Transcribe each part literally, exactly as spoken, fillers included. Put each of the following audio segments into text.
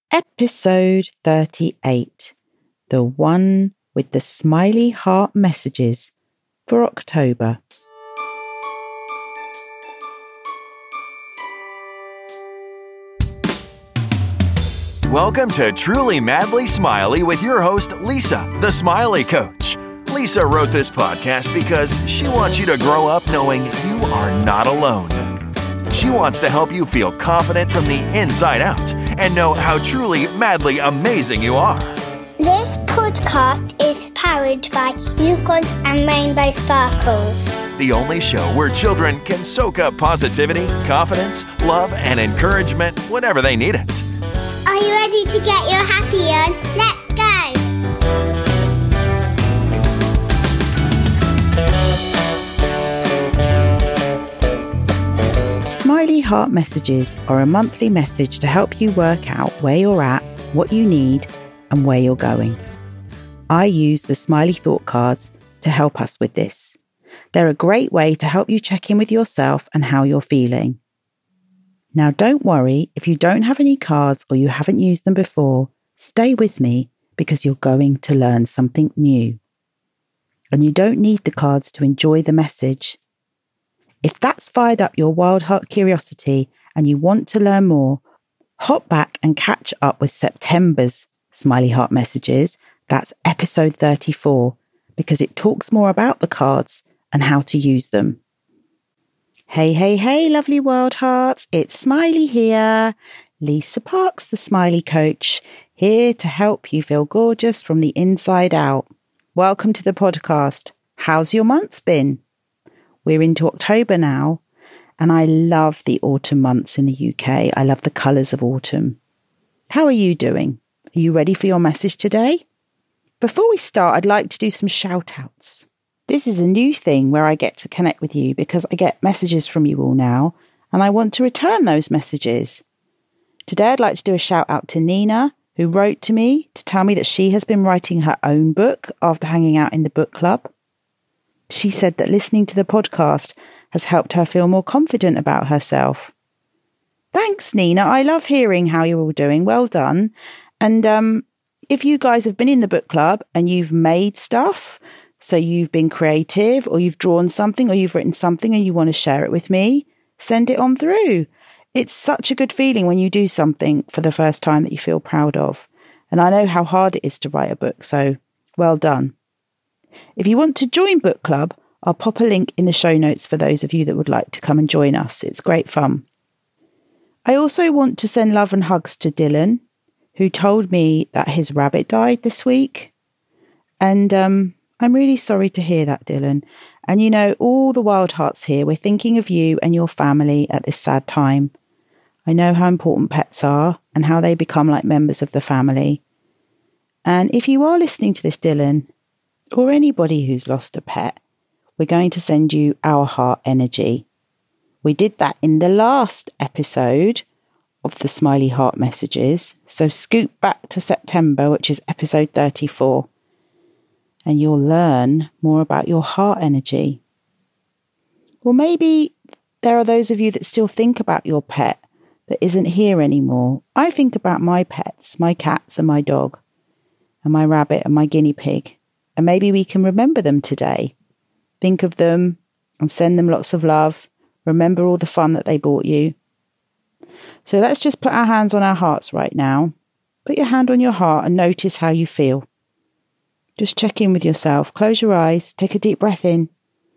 Episode thirty-eight, the one with the smiley heart messages for October. Welcome to Truly Madly Smiley with your host, Lisa, the Smiley Coach. Lisa wrote this podcast because she wants you to grow up knowing you are not alone. She wants to help you feel confident from the inside out and know how truly madly amazing you are. This podcast is powered by Unicorns and Rainbow Sparkles. The only show where children can soak up positivity, confidence, love, and encouragement whenever they need it. Are you ready to get your happy on? Let's go! Smiley Heart Messages are a monthly message to help you work out where you're at, what you need, and where you're going. I use the Smiley Thought Cards to help us with this. They're a great way to help you check in with yourself and how you're feeling. Now, don't worry if you don't have any cards or you haven't used them before. Stay with me because you're going to learn something new. And you don't need the cards to enjoy the message. If that's fired up your wild heart curiosity and you want to learn more, hop back and catch up with September's Smiley Heart Messages. That's episode thirty-four, because it talks more about the cards and how to use them. Hey, hey, hey, lovely wild hearts. It's Smiley here. Lisa Parks, the Smiley Coach, here to help you feel gorgeous from the inside out. Welcome to the podcast. How's your month been? We're into October now, and I love the autumn months in the U K. I love the colours of autumn. How are you doing? Are you ready for your message today? Before we start, I'd like to do some shout-outs. This is a new thing where I get to connect with you because I get messages from you all now, and I want to return those messages. Today, I'd like to do a shout-out to Nina, who wrote to me to tell me that she has been writing her own book after hanging out in the book club. She said that listening to the podcast has helped her feel more confident about herself. Thanks, Nina. I love hearing how you're all doing. Well done. And um, if you guys have been in the book club and you've made stuff, so you've been creative or you've drawn something or you've written something and you want to share it with me, send it on through. It's such a good feeling when you do something for the first time that you feel proud of. And I know how hard it is to write a book, so well done. If you want to join book club, I'll pop a link in the show notes for those of you that would like to come and join us. It's great fun. I also want to send love and hugs to Dylan, who told me that his rabbit died this week. And um, I'm really sorry to hear that, Dylan. And you know, all the wild hearts here, we're thinking of you and your family at this sad time. I know how important pets are and how they become like members of the family. And if you are listening to this, Dylan, or anybody who's lost a pet, we're going to send you our heart energy. We did that in the last episode of the Smiley Heart Messages. So scoot back to September, which is episode thirty-four, and you'll learn more about your heart energy. Or maybe there are those of you that still think about your pet that isn't here anymore. I think about my pets, my cats and my dog, and my rabbit and my guinea pig. And maybe we can remember them today. Think of them and send them lots of love. Remember all the fun that they brought you. So let's just put our hands on our hearts right now. Put your hand on your heart and notice how you feel. Just check in with yourself. Close your eyes. Take a deep breath in.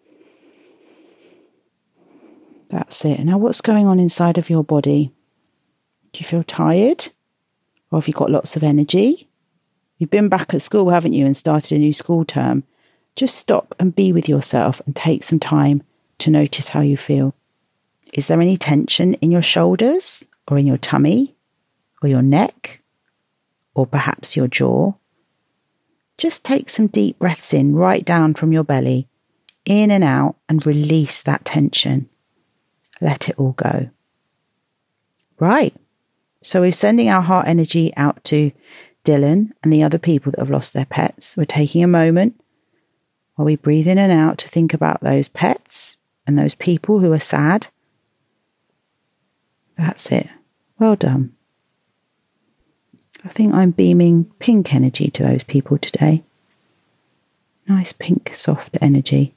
That's it. Now what's going on inside of your body? Do you feel tired? Or have you got lots of energy? You've been back at school, haven't you, and started a new school term. Just stop and be with yourself and take some time to notice how you feel. Is there any tension in your shoulders or in your tummy or your neck or perhaps your jaw? Just take some deep breaths in right down from your belly, in and out, and release that tension. Let it all go. Right. So we're sending our heart energy out to Dylan and the other people that have lost their pets. We're taking a moment while we breathe in and out to think about those pets and those people who are sad. That's it. Well done. I think I'm beaming pink energy to those people today. Nice pink, soft energy.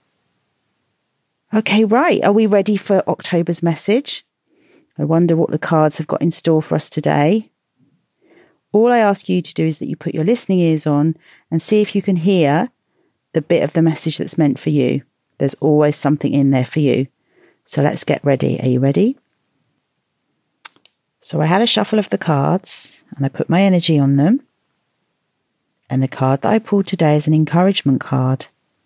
Okay, right. Are we ready for October's message? I wonder what the cards have got in store for us today. All I ask you to do is that you put your listening ears on and see if you can hear the bit of the message that's meant for you. There's always something in there for you. So let's get ready. Are you ready? So I had a shuffle of the cards and I put my energy on them. And the card that I pulled today is an encouragement card.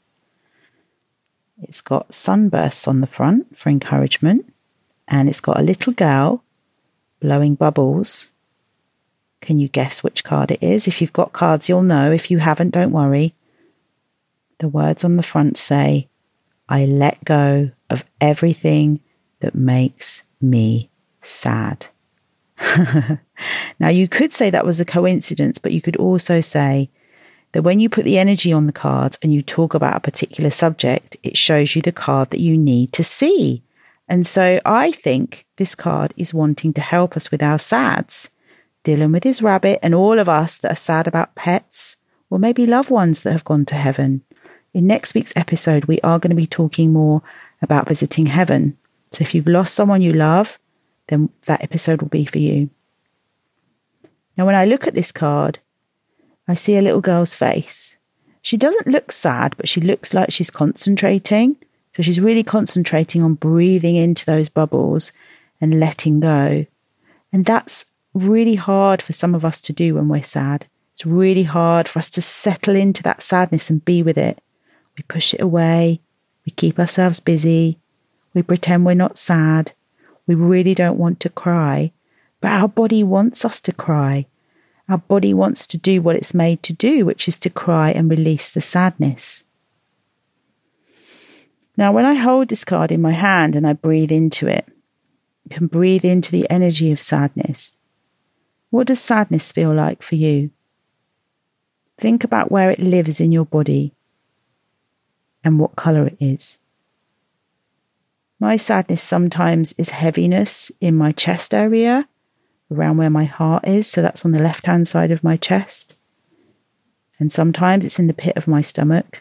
It's got sunbursts on the front for encouragement. And it's got a little girl blowing bubbles. Can you guess which card it is? If you've got cards, you'll know. If you haven't, don't worry. The words on the front say, I let go of everything that makes me sad. Now, you could say that was a coincidence, but you could also say that when you put the energy on the cards and you talk about a particular subject, it shows you the card that you need to see. And so I think this card is wanting to help us with our sads. Dylan with his rabbit and all of us that are sad about pets or maybe loved ones that have gone to heaven. In next week's episode, we are going to be talking more about visiting heaven. So if you've lost someone you love, then that episode will be for you. Now, when I look at this card, I see a little girl's face. She doesn't look sad, but she looks like she's concentrating. So she's really concentrating on breathing into those bubbles and letting go. And that's really hard for some of us to do when we're sad. It's really hard for us to settle into that sadness and be with it. We push it away. We keep ourselves busy. We pretend we're not sad. We really don't want to cry. But our body wants us to cry. Our body wants to do what it's made to do, which is to cry and release the sadness. Now, when I hold this card in my hand and I breathe into it, I can breathe into the energy of sadness. What does sadness feel like for you? Think about where it lives in your body and what colour it is. My sadness sometimes is heaviness in my chest area, around where my heart is, so that's on the left-hand side of my chest. And sometimes it's in the pit of my stomach.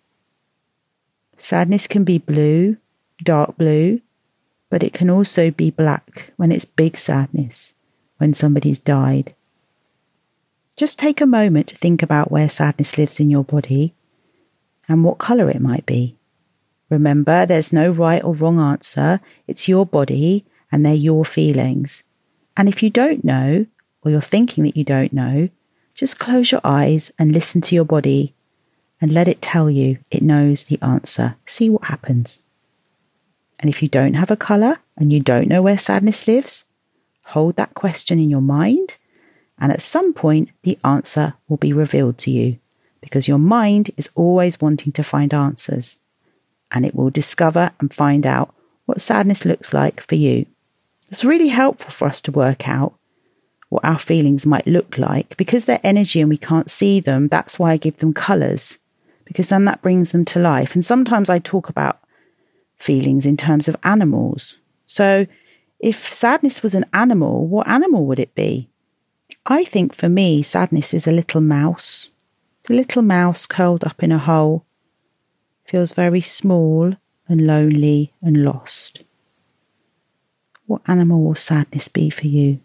Sadness can be blue, dark blue, but it can also be black when it's big sadness, when somebody's died. Just take a moment to think about where sadness lives in your body and what colour it might be. Remember, there's no right or wrong answer. It's your body and they're your feelings. And if you don't know, or you're thinking that you don't know, just close your eyes and listen to your body and let it tell you it knows the answer. See what happens. And if you don't have a colour and you don't know where sadness lives, hold that question in your mind, and at some point the answer will be revealed to you, because your mind is always wanting to find answers, and it will discover and find out what sadness looks like for you. It's really helpful for us to work out what our feelings might look like, because they're energy and we can't see them. That's why I give them colours, because then that brings them to life. And sometimes I talk about feelings in terms of animals. So if sadness was an animal, what animal would it be? I think for me, sadness is a little mouse. It's a little mouse curled up in a hole. Feels very small and lonely and lost. What animal will sadness be for you?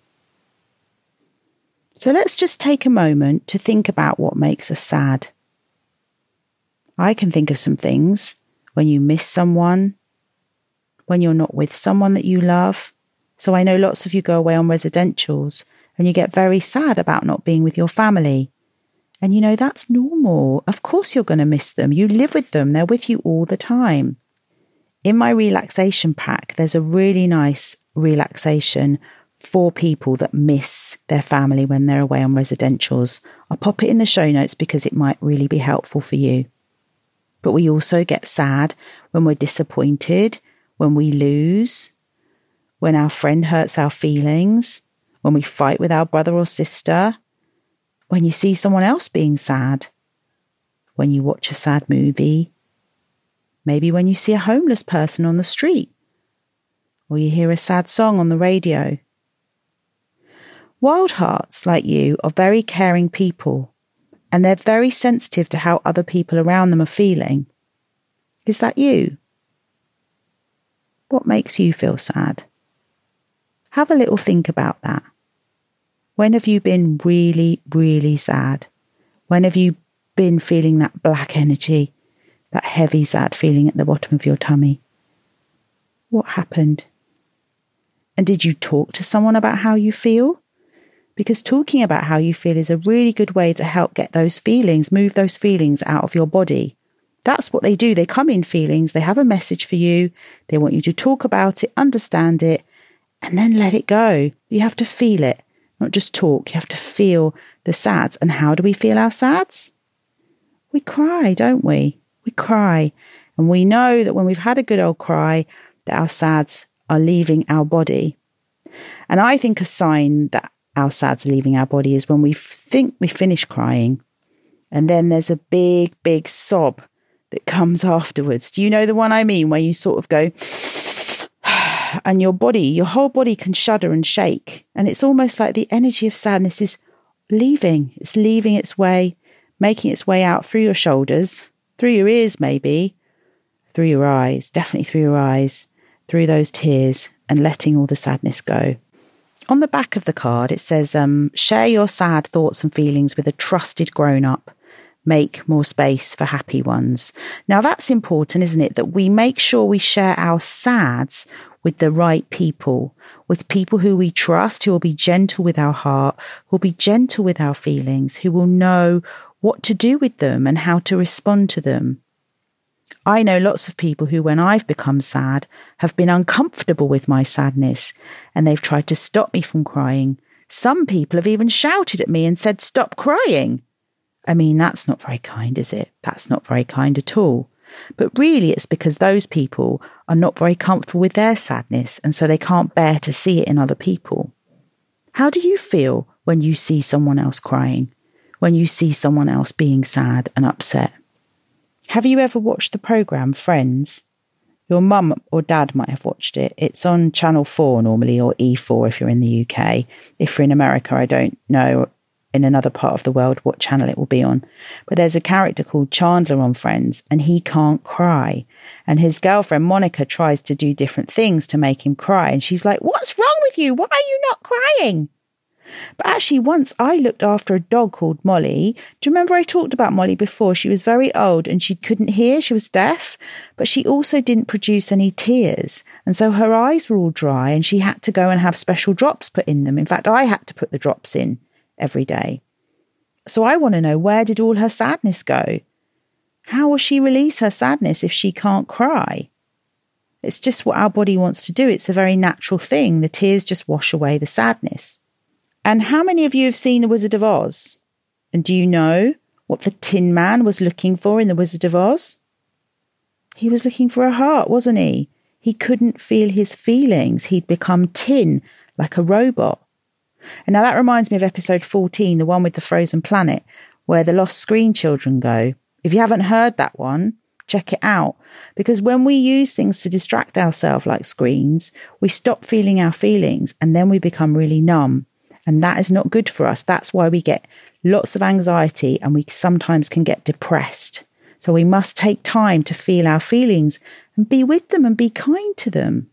So let's just take a moment to think about what makes us sad. I can think of some things. When you miss someone, when you're not with someone that you love. So I know lots of you go away on residentials and you get very sad about not being with your family. And you know, that's normal. Of course you're going to miss them. You live with them. They're with you all the time. In my relaxation pack, there's a really nice relaxation for people that miss their family when they're away on residentials. I'll pop it in the show notes because it might really be helpful for you. But we also get sad when we're disappointed, when we lose, when our friend hurts our feelings, when we fight with our brother or sister, when you see someone else being sad, when you watch a sad movie, maybe when you see a homeless person on the street, or you hear a sad song on the radio. Wild hearts like you are very caring people, and they're very sensitive to how other people around them are feeling. Is that you? What makes you feel sad? Have a little think about that. When have you been really, really sad? When have you been feeling that black energy, that heavy, sad feeling at the bottom of your tummy? What happened? And did you talk to someone about how you feel? Because talking about how you feel is a really good way to help get those feelings, move those feelings out of your body. That's what they do. They come in feelings. They have a message for you. They want you to talk about it, understand it, and then let it go. You have to feel it, not just talk. You have to feel the sads. And how do we feel our sads? We cry, don't we? We cry. And we know that when we've had a good old cry, that our sads are leaving our body. And I think a sign that our sads are leaving our body is when we think we finish crying, and then there's a big, big sob that comes afterwards. Do you know the one I mean, where you sort of go, and your body, your whole body can shudder and shake. And it's almost like the energy of sadness is leaving. It's leaving its way, making its way out through your shoulders, through your ears maybe, through your eyes, definitely through your eyes, through those tears, and letting all the sadness go. On the back of the card, it says, um, share your sad thoughts and feelings with a trusted grown-up. Make more space for happy ones. Now that's important, isn't it? That we make sure we share our sads with the right people, with people who we trust, who will be gentle with our heart, who will be gentle with our feelings, who will know what to do with them and how to respond to them. I know lots of people who, when I've become sad, have been uncomfortable with my sadness, and they've tried to stop me from crying. Some people have even shouted at me and said, "Stop crying." I mean, that's not very kind, is it? That's not very kind at all. But really, it's because those people are not very comfortable with their sadness, and so they can't bear to see it in other people. How do you feel when you see someone else crying? When you see someone else being sad and upset? Have you ever watched the programme Friends? Your mum or dad might have watched it. It's on Channel four normally, or E four if you're in the U K. If you're in America, I don't know in another part of the world what channel it will be on. But there's a character called Chandler on Friends, and he can't cry. And his girlfriend Monica tries to do different things to make him cry. And she's like, "What's wrong with you? Why are you not crying?" But actually, once I looked after a dog called Molly. Do you remember I talked about Molly before? She was very old and she couldn't hear. She was deaf, but she also didn't produce any tears. And so her eyes were all dry and she had to go and have special drops put in them. In fact, I had to put the drops in every day. So I want to know, where did all her sadness go? How will she release her sadness if she can't cry? It's just what our body wants to do. It's a very natural thing. The tears just wash away the sadness. And how many of you have seen The Wizard of Oz? And do you know what the Tin Man was looking for in The Wizard of Oz? He was looking for a heart, wasn't he? He couldn't feel his feelings. He'd become tin, like a robot. And now that reminds me of episode fourteen, the one with the frozen planet, where the lost screen children go. If you haven't heard that one, check it out. Because when we use things to distract ourselves like screens, we stop feeling our feelings and then we become really numb. And that is not good for us. That's why we get lots of anxiety and we sometimes can get depressed. So we must take time to feel our feelings and be with them and be kind to them.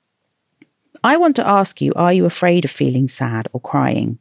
I want to ask you, are you afraid of feeling sad or crying?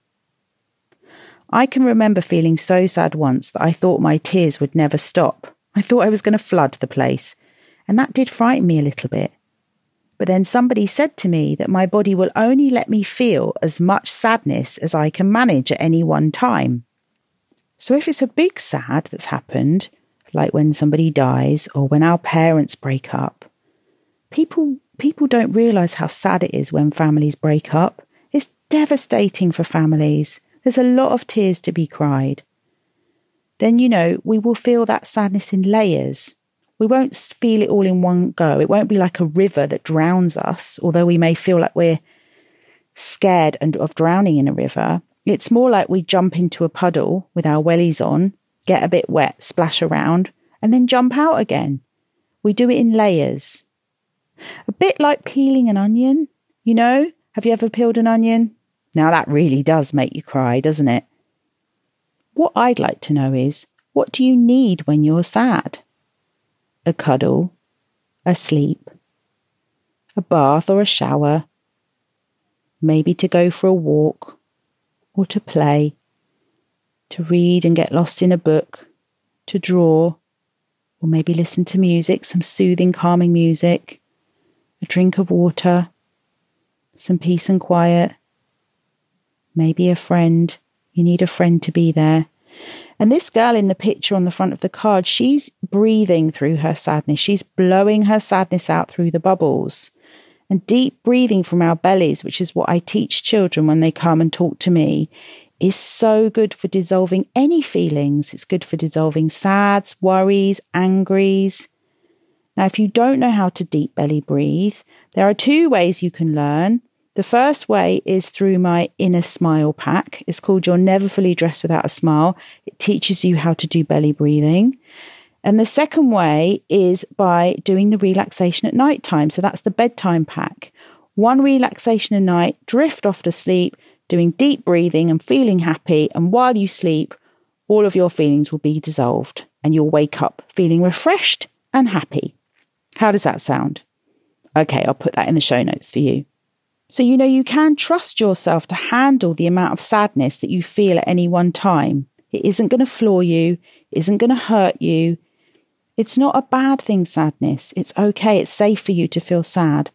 I can remember feeling so sad once that I thought my tears would never stop. I thought I was going to flood the place. And that did frighten me a little bit. But then somebody said to me that my body will only let me feel as much sadness as I can manage at any one time. So if it's a big sad that's happened, like when somebody dies or when our parents break up, people people don't realise how sad it is when families break up. It's devastating for families. There's a lot of tears to be cried. Then, you know, we will feel that sadness in layers. We won't feel it all in one go. It won't be like a river that drowns us, although we may feel like we're scared and of drowning in a river. It's more like we jump into a puddle with our wellies on, get a bit wet, splash around, and then jump out again. We do it in layers. A bit like peeling an onion, you know? Have you ever peeled an onion? Now that really does make you cry, doesn't it? What I'd like to know is, what do you need when you're sad? A cuddle, a sleep, a bath or a shower, maybe to go for a walk or to play, to read and get lost in a book, to draw, or maybe listen to music, some soothing, calming music, a drink of water, some peace and quiet, maybe a friend. You need a friend to be there. And this girl in the picture on the front of the card, she's breathing through her sadness. She's blowing her sadness out through the bubbles. And deep breathing from our bellies, which is what I teach children when they come and talk to me, is so good for dissolving any feelings. It's good for dissolving sads, worries, angries. Now, if you don't know how to deep belly breathe, there are two ways you can learn. The first way is through my Inner Smile pack. It's called You're Never Fully Dressed Without a Smile. It teaches you how to do belly breathing. And the second way is by doing the relaxation at night time. So that's the bedtime pack. One relaxation a night, drift off to sleep, doing deep breathing and feeling happy. And while you sleep, all of your feelings will be dissolved and you'll wake up feeling refreshed and happy. How does that sound? Okay, I'll put that in the show notes for you. So, you know, you can trust yourself to handle the amount of sadness that you feel at any one time. It isn't going to floor you. It isn't going to hurt you. It's not a bad thing, sadness. It's okay. It's safe for you to feel sad.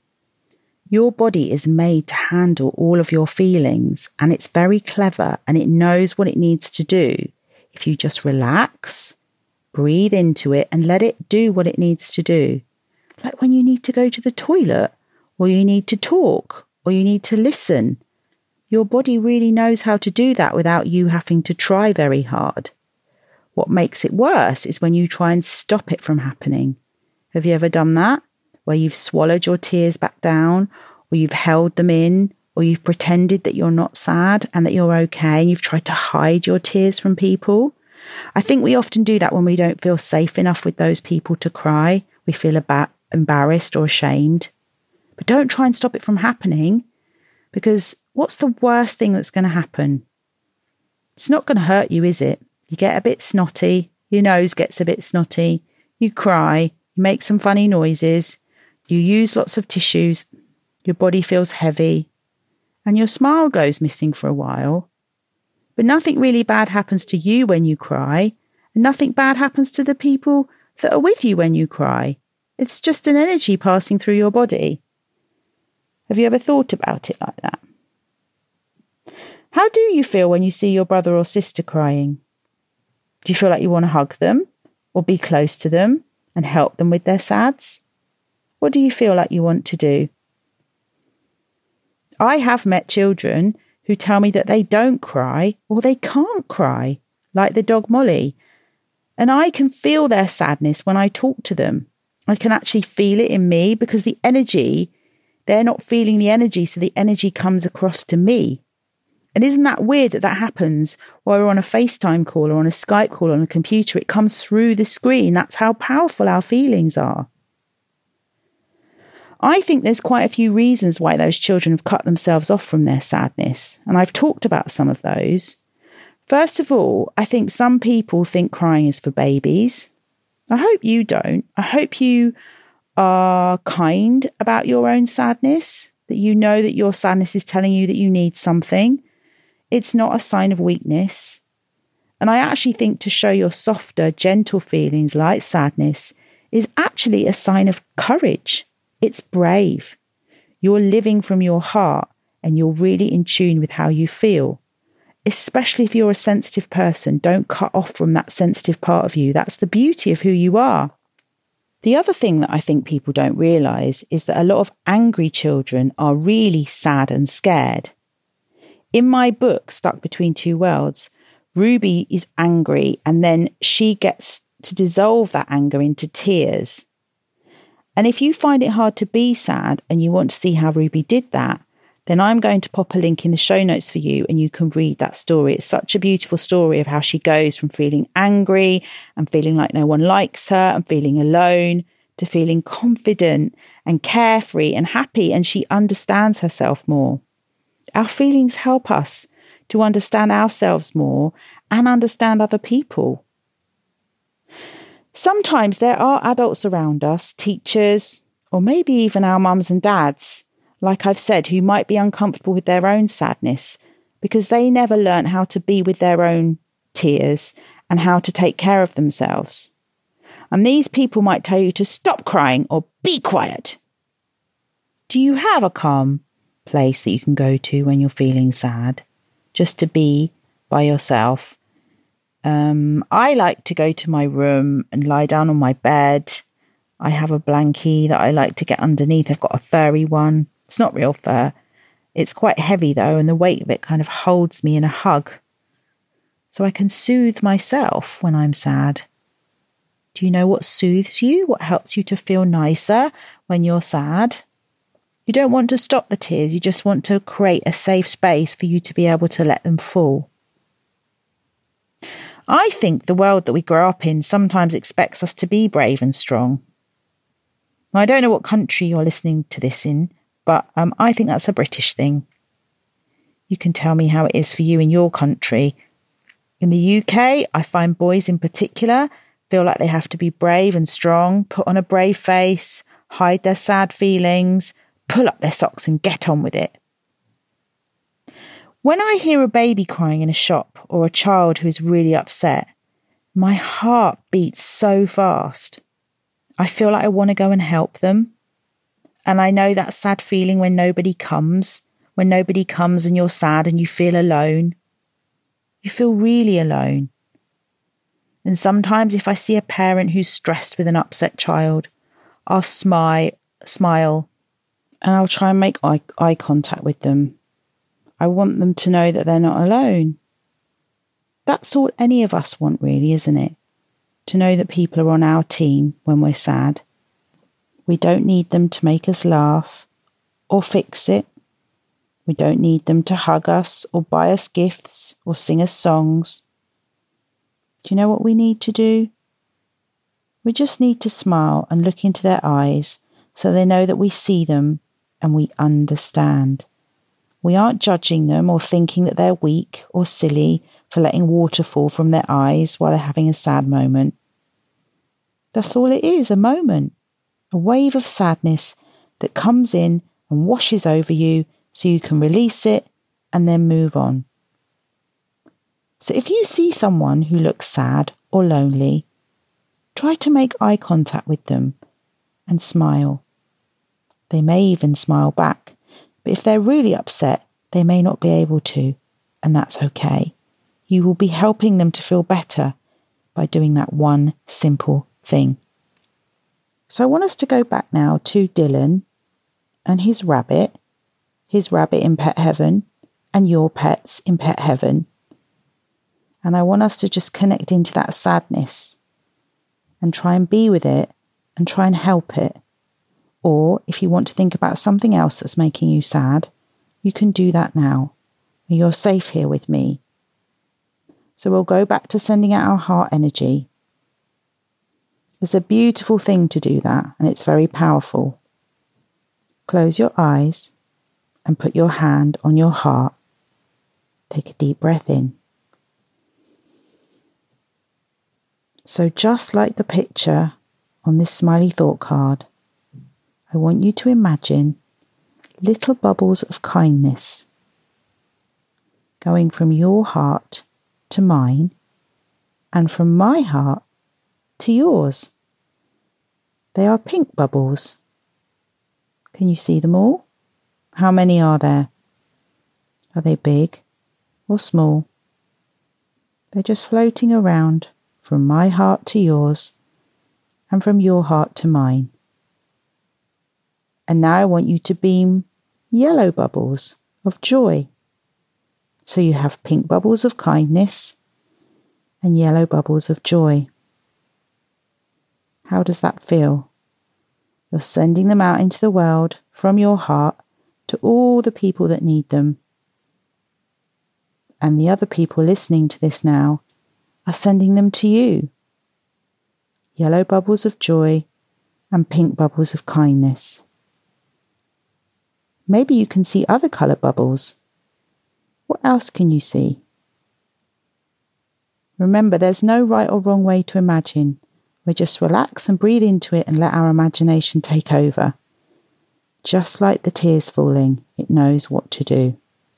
Your body is made to handle all of your feelings, and it's very clever and it knows what it needs to do. If you just relax, breathe into it and let it do what it needs to do. Like when you need to go to the toilet, or you need to talk, or you need to listen. Your body really knows how to do that without you having to try very hard. What makes it worse is when you try and stop it from happening. Have you ever done that? Where you've swallowed your tears back down, or you've held them in, or you've pretended that you're not sad and that you're okay, and you've tried to hide your tears from people? I think we often do that when we don't feel safe enough with those people to cry. We feel about embarrassed or ashamed. But don't try and stop it from happening, because what's the worst thing that's going to happen? It's not going to hurt you, is it? You get a bit snotty, your nose gets a bit snotty, you cry, you make some funny noises, you use lots of tissues, your body feels heavy, and your smile goes missing for a while. But nothing really bad happens to you when you cry, and nothing bad happens to the people that are with you when you cry. It's just an energy passing through your body. Have you ever thought about it like that? How do you feel when you see your brother or sister crying? Do you feel like you want to hug them or be close to them and help them with their sads? What do you feel like you want to do? I have met children who tell me that they don't cry or they can't cry, like the dog Molly. And I can feel their sadness when I talk to them. I can actually feel it in me because the energy, they're not feeling the energy, so the energy comes across to me. And isn't that weird that that happens while we're on a FaceTime call or on a Skype call on a computer? It comes through the screen. That's how powerful our feelings are. I think there's quite a few reasons why those children have cut themselves off from their sadness. And I've talked about some of those. First of all, I think some people think crying is for babies. I hope you don't. I hope you are kind about your own sadness, that you know that your sadness is telling you that you need something. It's not a sign of weakness. And I actually think to show your softer, gentle feelings like sadness is actually a sign of courage. It's brave. You're living from your heart and you're really in tune with how you feel. Especially if you're a sensitive person, don't cut off from that sensitive part of you. That's the beauty of who you are. The other thing that I think people don't realise is that a lot of angry children are really sad and scared. In my book, Stuck Between Two Worlds, Ruby is angry and then she gets to dissolve that anger into tears. And if you find it hard to be sad and you want to see how Ruby did that, then I'm going to pop a link in the show notes for you and you can read that story. It's such a beautiful story of how she goes from feeling angry and feeling like no one likes her and feeling alone to feeling confident and carefree and happy, and she understands herself more. Our feelings help us to understand ourselves more and understand other people. Sometimes there are adults around us, teachers, or maybe even our mums and dads, like I've said, who might be uncomfortable with their own sadness because they never learnt how to be with their own tears and how to take care of themselves. And these people might tell you to stop crying or be quiet. Do you have a calm place that you can go to when you're feeling sad, just to be by yourself? Um, I like to go to my room and lie down on my bed. I have a blankie that I like to get underneath. I've got a furry one. It's not real fur. It's quite heavy though, and the weight of it kind of holds me in a hug. So I can soothe myself when I'm sad. Do you know what soothes you? What helps you to feel nicer when you're sad? You don't want to stop the tears. You just want to create a safe space for you to be able to let them fall. I think the world that we grow up in sometimes expects us to be brave and strong. Now, I don't know what country you're listening to this in, but um, I think that's a British thing. You can tell me how it is for you in your country. In the U K, I find boys in particular feel like they have to be brave and strong, put on a brave face, hide their sad feelings, pull up their socks and get on with it. When I hear a baby crying in a shop or a child who is really upset, my heart beats so fast. I feel like I want to go and help them. And I know that sad feeling when nobody comes, when nobody comes and you're sad and you feel alone. You feel really alone. And sometimes if I see a parent who's stressed with an upset child, I'll smile, smile and I'll try and make eye, eye contact with them. I want them to know that they're not alone. That's all any of us want really, isn't it? To know that people are on our team when we're sad. We don't need them to make us laugh or fix it. We don't need them to hug us or buy us gifts or sing us songs. Do you know what we need to do? We just need to smile and look into their eyes so they know that we see them and we understand. We aren't judging them or thinking that they're weak or silly for letting water fall from their eyes while they're having a sad moment. That's all it is, a moment, a wave of sadness that comes in and washes over you so you can release it and then move on. So if you see someone who looks sad or lonely, try to make eye contact with them and smile. They may even smile back, but if they're really upset, they may not be able to, and that's okay. You will be helping them to feel better by doing that one simple thing. So I want us to go back now to Dylan and his rabbit, his rabbit in pet heaven, and your pets in pet heaven. And I want us to just connect into that sadness and try and be with it and try and help it. Or if you want to think about something else that's making you sad, you can do that now. You're safe here with me. So we'll go back to sending out our heart energy. It's a beautiful thing to do that, and it's very powerful. Close your eyes and put your hand on your heart. Take a deep breath in. So just like the picture on this smiley thought card, I want you to imagine little bubbles of kindness going from your heart to mine and from my heart to yours. They are pink bubbles. Can you see them all? How many are there? Are they big or small? They're just floating around from my heart to yours and from your heart to mine. And now I want you to beam yellow bubbles of joy. So you have pink bubbles of kindness and yellow bubbles of joy. How does that feel? You're sending them out into the world from your heart to all the people that need them. And the other people listening to this now are sending them to you. Yellow bubbles of joy and pink bubbles of kindness. Maybe you can see other colour bubbles What else can you see? Remember, there's no right or wrong way to imagine. We just relax and breathe into it and let our imagination take over. Just like the tears falling, it knows what to do.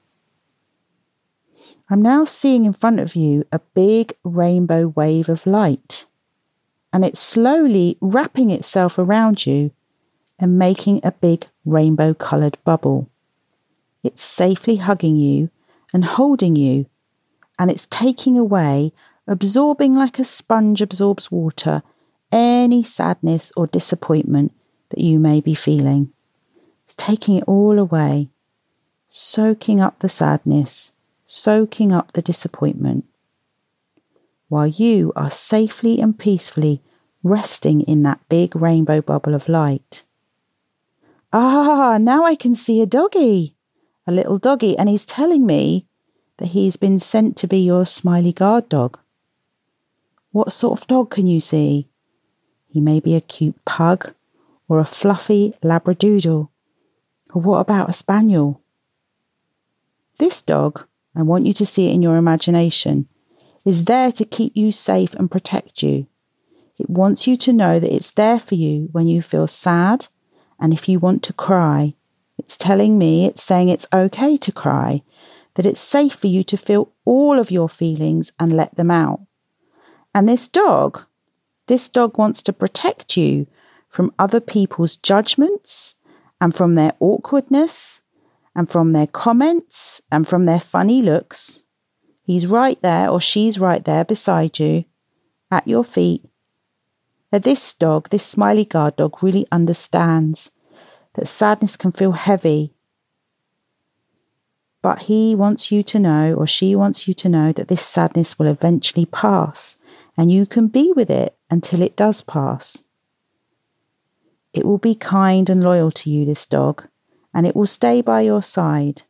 I'm now seeing in front of you a big rainbow wave of light, and it's slowly wrapping itself around you and making a big rainbow-coloured bubble. It's safely hugging you and holding you, and it's taking away, absorbing like a sponge absorbs water, any sadness or disappointment that you may be feeling. It's taking it all away, soaking up the sadness, soaking up the disappointment, while you are safely and peacefully resting in that big rainbow bubble of light. Ah, now I can see a doggy, a little doggy, and he's telling me that he's been sent to be your smiley guard dog. What sort of dog can you see? He may be a cute pug or a fluffy labradoodle. Or what about a spaniel? This dog, I want you to see it in your imagination, is there to keep you safe and protect you. It wants you to know that it's there for you when you feel sad and if you want to cry. It's telling me, it's saying it's okay to cry, that it's safe for you to feel all of your feelings and let them out. And this dog, this dog wants to protect you from other people's judgments and from their awkwardness and from their comments and from their funny looks. He's right there, or she's right there beside you, at your feet. That this dog, this smiley guard dog, really understands that sadness can feel heavy. But he wants you to know, or she wants you to know, that this sadness will eventually pass, and you can be with it until it does pass. It will be kind and loyal to you, this dog, and it will stay by your side.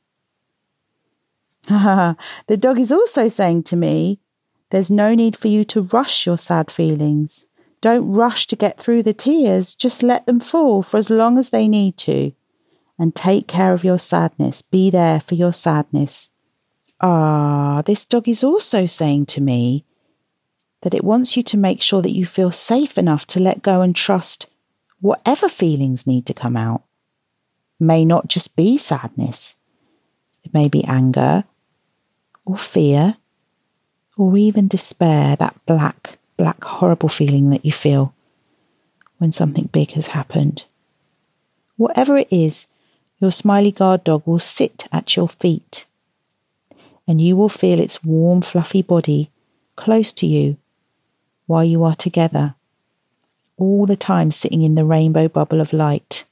The dog is also saying to me, there's no need for you to rush your sad feelings. Don't rush to get through the tears, just let them fall for as long as they need to. And take care of your sadness. Be there for your sadness. Ah, this dog is also saying to me that it wants you to make sure that you feel safe enough to let go and trust whatever feelings need to come out. May not just be sadness. It may be anger or fear or even despair, that black, black, horrible feeling that you feel when something big has happened. Whatever it is, your smiley guard dog will sit at your feet and you will feel its warm, fluffy body close to you while you are together, all the time sitting in the rainbow bubble of light.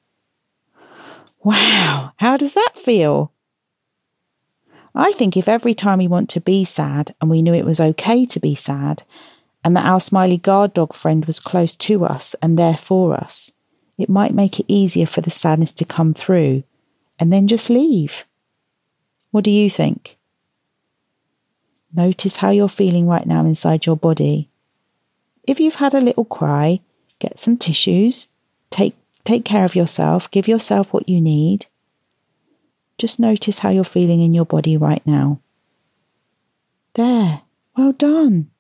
Wow, how does that feel? I think if every time we want to be sad and we knew it was okay to be sad, and that our smiley guard dog friend was close to us and there for us, it might make it easier for the sadness to come through and then just leave. What do you think? Notice how you're feeling right now inside your body. If you've had a little cry, get some tissues, take take care of yourself, give yourself what you need. Just notice how you're feeling in your body right now. There, well done.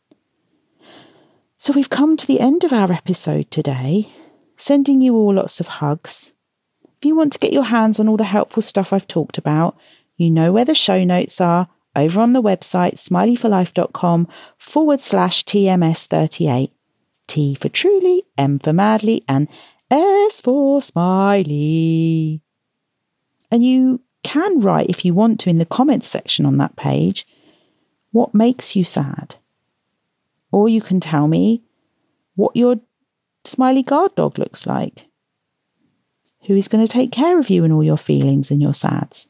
So we've come to the end of our episode today, sending you all lots of hugs. If you want to get your hands on all the helpful stuff I've talked about, you know where the show notes are, over on the website smileyforlife.com forward slash TMS38. T for truly, M for madly, and S for smiley. And you can write, if you want to, in the comments section on that page, what makes you sad. Or you can tell me what your smiley guard dog looks like, who is going to take care of you and all your feelings and your sads.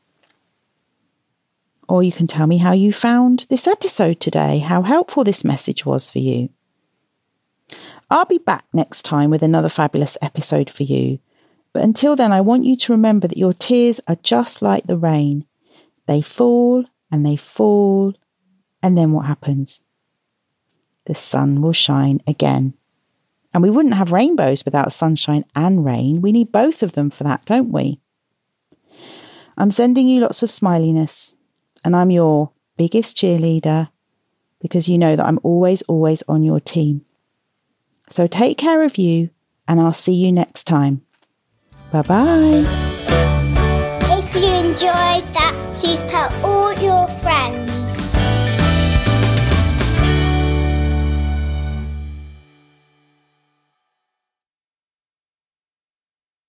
Or you can tell me how you found this episode today, how helpful this message was for you. I'll be back next time with another fabulous episode for you. But until then, I want you to remember that your tears are just like the rain. They fall and they fall, and then what happens? The sun will shine again. And we wouldn't have rainbows without sunshine and rain. We need both of them for that, don't we? I'm sending you lots of smiliness. and I'm your biggest cheerleader because you know that I'm always, always on your team. So take care of you, and I'll see you next time. Bye-bye. If you enjoyed that, please tell all your friends.